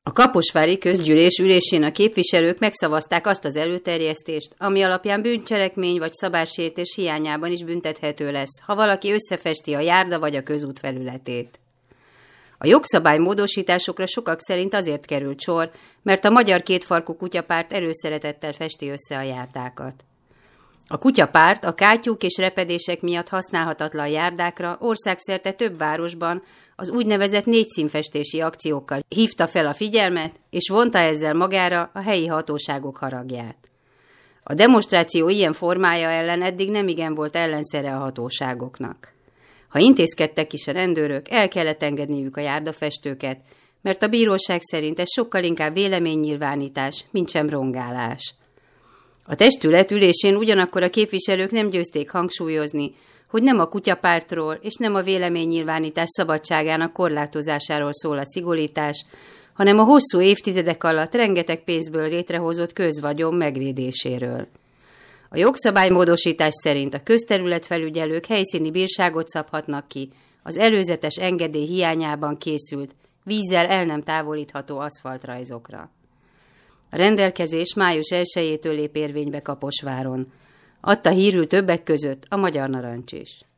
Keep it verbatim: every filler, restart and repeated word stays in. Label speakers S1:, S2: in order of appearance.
S1: A kaposvári közgyűlés ülésén a képviselők megszavazták azt az előterjesztést, ami alapján bűncselekmény vagy szabálysértés hiányában is büntethető lesz, ha valaki összefesti a járda vagy a közút felületét. A jogszabály módosításokra sokak szerint azért került sor, mert a Magyar Kétfarkú Kutyapárt előszeretettel festi össze a járdákat. A kutyapárt a kátyúk és repedések miatt használhatatlan járdákra országszerte több városban az úgynevezett négyszínfestési akciókkal hívta fel a figyelmet, és vonta ezzel magára a helyi hatóságok haragját. A demonstráció ilyen formája ellen eddig nemigen volt ellenszere a hatóságoknak. Ha intézkedtek is a rendőrök, el kellett engedniük a járdafestőket, mert a bíróság szerint ez sokkal inkább véleménynyilvánítás, mint sem rongálás. A testület ülésén ugyanakkor a képviselők nem győzték hangsúlyozni, hogy nem a kutyapártról és nem a véleménynyilvánítás szabadságának korlátozásáról szól a szigorítás, hanem a hosszú évtizedek alatt rengeteg pénzből létrehozott közvagyon megvédéséről. A jogszabálymódosítás szerint a közterületfelügyelők helyszíni bírságot szabhatnak ki az előzetes engedély hiányában készült, vízzel el nem távolítható aszfaltrajzokra. A rendelkezés május elsejétől lép érvénybe Kaposváron. Adta hírül többek között a Magyar Narancs is.